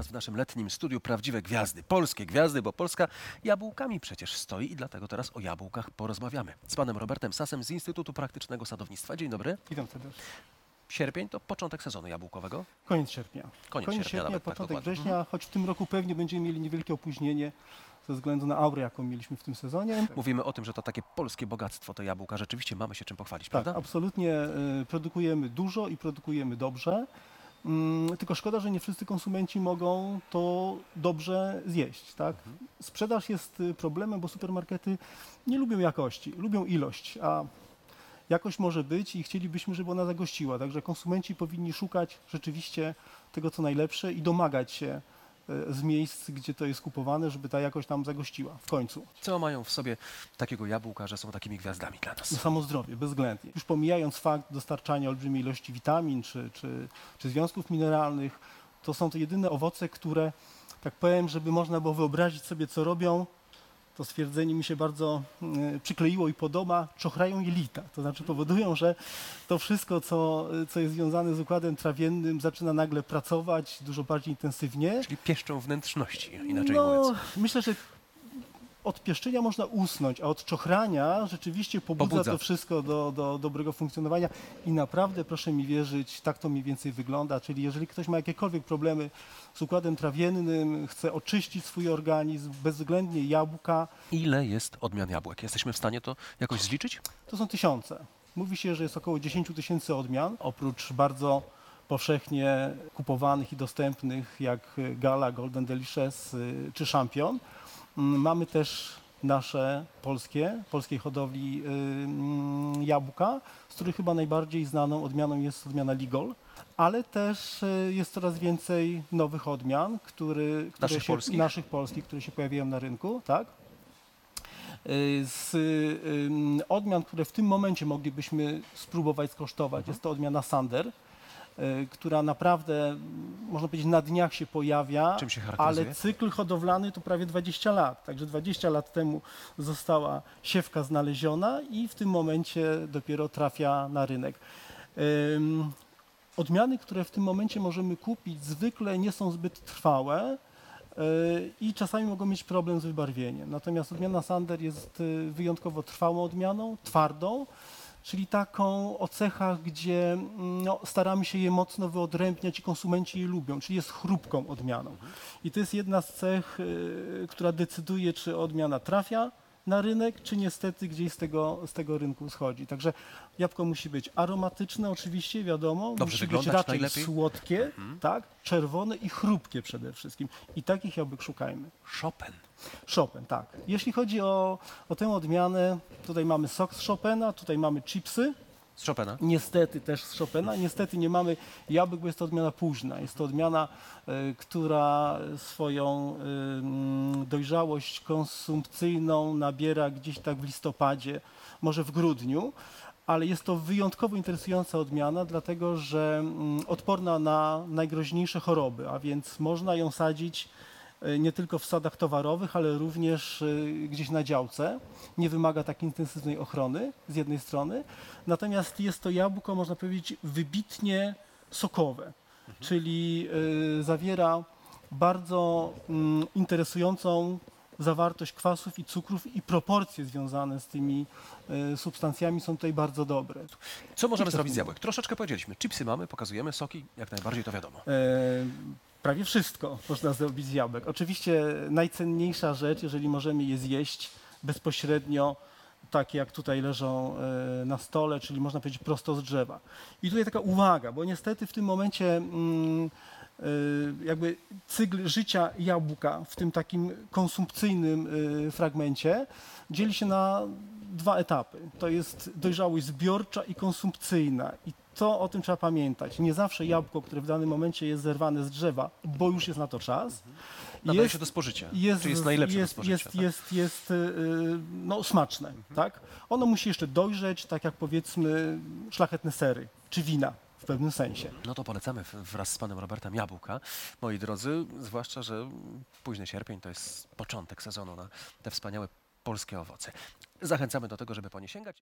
teraz w naszym letnim studiu prawdziwe gwiazdy, polskie gwiazdy, bo Polska jabłkami przecież stoi i dlatego teraz o jabłkach porozmawiamy. Z panem Robertem Sasem z Instytutu Praktycznego Sadownictwa. Dzień dobry. Witam serdecznie. Sierpień to początek sezonu jabłkowego. Koniec sierpnia. Koniec sierpnia, nawet tak początek dokładnie. września, choć w tym roku pewnie będziemy mieli niewielkie opóźnienie ze względu na aurę, jaką mieliśmy w tym sezonie. Mówimy o tym, że to takie polskie bogactwo, to jabłka. Rzeczywiście mamy się czym pochwalić, Tak, prawda? absolutnie produkujemy dużo i produkujemy dobrze. Tylko szkoda, że nie wszyscy konsumenci mogą to dobrze zjeść. Tak? Sprzedaż jest problemem, bo supermarkety nie lubią jakości, lubią ilość, a jakość może być i chcielibyśmy, żeby ona zagościła. Także konsumenci powinni szukać rzeczywiście tego, co najlepsze i domagać się z miejsc, gdzie to jest kupowane, żeby ta jakość tam zagościła w końcu. Co mają w sobie takiego jabłka, że są takimi gwiazdami dla nas? Samo zdrowie, bezwzględnie. Już pomijając fakt dostarczania olbrzymiej ilości witamin czy związków mineralnych, to są to jedyne owoce, które, tak powiem, żeby można było wyobrazić sobie, co robią, to stwierdzenie mi się bardzo przykleiło i podoba, czochrają jelita. To znaczy powodują, że to wszystko, co jest związane z układem trawiennym, zaczyna nagle pracować dużo bardziej intensywnie. Czyli pieszczą wnętrzności, inaczej mówiąc. Myślę, że od pieszczenia można usnąć, a od czochrania rzeczywiście pobudza to wszystko do dobrego funkcjonowania i naprawdę, proszę mi wierzyć, tak to mniej więcej wygląda. Czyli jeżeli ktoś ma jakiekolwiek problemy z układem trawiennym, chce oczyścić swój organizm, bezwzględnie jabłka. Ile jest odmian jabłek? Jesteśmy w stanie to jakoś zliczyć? To są tysiące. Mówi się, że jest około 10 000 odmian, oprócz bardzo powszechnie kupowanych i dostępnych jak Gala, Golden Delicious czy Champion. Mamy też nasze polskiej hodowli jabłka, z których chyba najbardziej znaną odmianą jest odmiana Ligol, ale też jest coraz więcej nowych odmian, naszych polskich, które się pojawiają na rynku, tak? Z odmian, które w tym momencie moglibyśmy spróbować skosztować, jest to odmiana Sander, która naprawdę, można powiedzieć, na dniach się pojawia, Czym się charakteryzuje? ale cykl hodowlany to prawie 20 lat. Także 20 lat temu została siewka znaleziona i w tym momencie dopiero trafia na rynek. Odmiany, które w tym momencie możemy kupić, zwykle nie są zbyt trwałe i czasami mogą mieć problem z wybarwieniem. Natomiast odmiana Sander jest wyjątkowo trwałą odmianą, twardą, czyli taką o cechach, gdzie staramy się je mocno wyodrębniać i konsumenci je lubią, czyli jest chrupką odmianą. I to jest jedna z cech, która decyduje, czy odmiana trafia na rynek, czy niestety gdzieś z tego rynku schodzi. Także jabłko musi być aromatyczne oczywiście, wiadomo, Dobrze musi być raczej najlepiej. słodkie, tak, czerwone i chrupkie przede wszystkim. I takich jabłek szukajmy. Chopin, tak. Jeśli chodzi o tę odmianę, tutaj mamy sok z Chopina, tutaj mamy chipsy. Z Chopina? Niestety też z Chopina. Niestety nie mamy jabłek, bo jest to odmiana późna. Jest to odmiana, która swoją dojrzałość konsumpcyjną nabiera gdzieś tak w listopadzie, może w grudniu. Ale jest to wyjątkowo interesująca odmiana, dlatego że odporna na najgroźniejsze choroby, a więc można ją sadzić nie tylko w sadach towarowych, ale również gdzieś na działce. Nie wymaga tak intensywnej ochrony z jednej strony, natomiast jest to jabłko, można powiedzieć, wybitnie sokowe, czyli zawiera bardzo interesującą zawartość kwasów i cukrów i proporcje związane z tymi substancjami są tutaj bardzo dobre. Co możemy zrobić z jabłek? Troszeczkę powiedzieliśmy. Chipsy mamy, pokazujemy, soki, jak najbardziej to wiadomo. Prawie wszystko można zrobić z jabłek. Oczywiście najcenniejsza rzecz, jeżeli możemy je zjeść bezpośrednio, takie jak tutaj leżą na stole, czyli można powiedzieć prosto z drzewa. I tutaj taka uwaga, bo niestety w tym momencie jakby cykl życia jabłka w tym takim konsumpcyjnym fragmencie dzieli się na dwa etapy. To jest dojrzałość zbiorcza i konsumpcyjna. I to o tym trzeba pamiętać. Nie zawsze jabłko, które w danym momencie jest zerwane z drzewa, bo już jest na to czas, Nadaje się do spożycia. Czy jest najlepsze do spożycia? Jest smaczne. Tak? Ono musi jeszcze dojrzeć, tak jak powiedzmy szlachetne sery czy wina. W pewnym sensie. No to polecamy wraz z panem Robertem jabłka. Moi drodzy, zwłaszcza, że późny sierpień to jest początek sezonu na te wspaniałe polskie owoce. Zachęcamy do tego, żeby po nie sięgać.